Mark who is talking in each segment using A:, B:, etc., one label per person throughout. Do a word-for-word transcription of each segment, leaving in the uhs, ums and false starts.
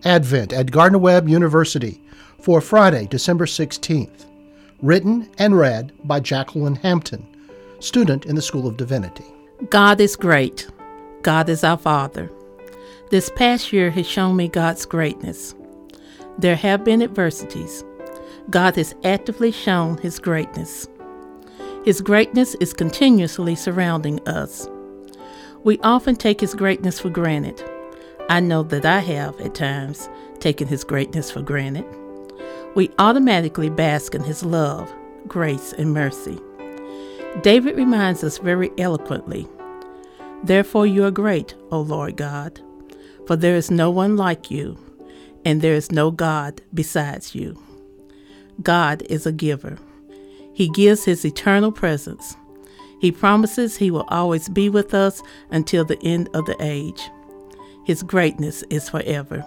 A: Advent at Gardner-Webb University for Friday, December sixteenth. Written and read by Jacqueline Hampton, student in the School of Divinity.
B: God is great. God is our Father. This past year has shown me God's greatness. There have been adversities. God has actively shown His greatness. His greatness is continuously surrounding us. We often take His greatness for granted. I know that I have, at times, taken His greatness for granted. We automatically bask in His love, grace, and mercy. David reminds us very eloquently, "Therefore you are great, O Lord God, for there is no one like you, and there is no God besides you." God is a giver. He gives His eternal presence. He promises He will always be with us until the end of the age. His greatness is forever.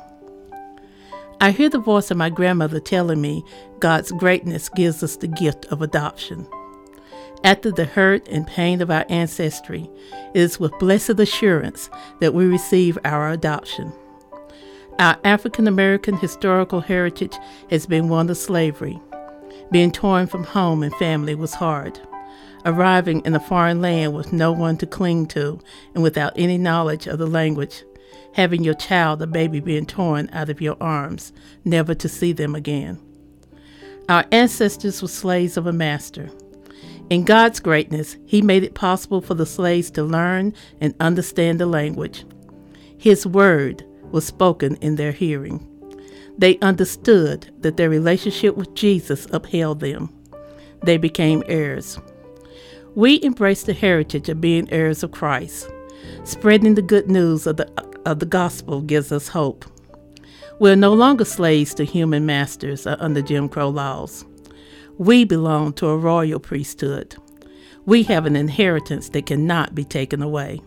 B: I hear the voice of my grandmother telling me God's greatness gives us the gift of adoption. After the hurt and pain of our ancestry, it is with blessed assurance that we receive our adoption. Our African American historical heritage has been one of slavery. Being torn from home and family was hard. Arriving in a foreign land with no one to cling to and without any knowledge of the language. Having your child, a baby, being torn out of your arms, never to see them again. Our ancestors were slaves of a master. In God's greatness, He made it possible for the slaves to learn and understand the language. His word was spoken in their hearing. They understood that their relationship with Jesus upheld them. They became heirs. We embrace the heritage of being heirs of Christ. Spreading the good news of the, of the gospel gives us hope. We're no longer slaves to human masters or under Jim Crow laws. We belong to a royal priesthood. We have an inheritance that cannot be taken away.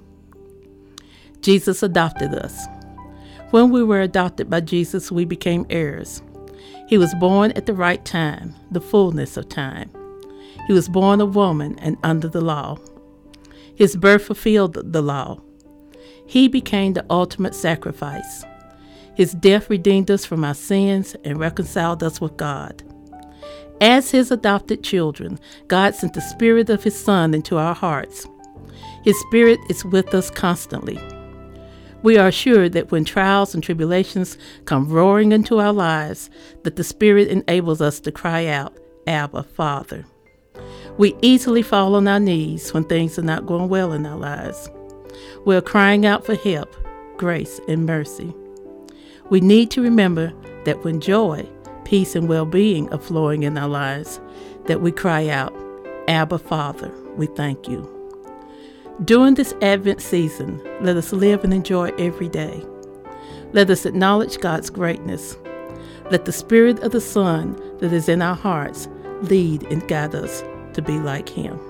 B: Jesus adopted us. When we were adopted by Jesus, we became heirs. He was born at the right time, the fullness of time. He was born a woman and under the law. His birth fulfilled the law. He became the ultimate sacrifice. His death redeemed us from our sins and reconciled us with God. As His adopted children, God sent the Spirit of His Son into our hearts. His Spirit is with us constantly. We are assured that when trials and tribulations come roaring into our lives, that the Spirit enables us to cry out, "Abba, Father." We easily fall on our knees when things are not going well in our lives. We're crying out for help, grace, and mercy. We need to remember that when joy, peace, and well-being are flowing in our lives, that we cry out, "Abba, Father, we thank you." During this Advent season, let us live and enjoy every day. Let us acknowledge God's greatness. Let the Spirit of the Son that is in our hearts lead and guide us to be like Him.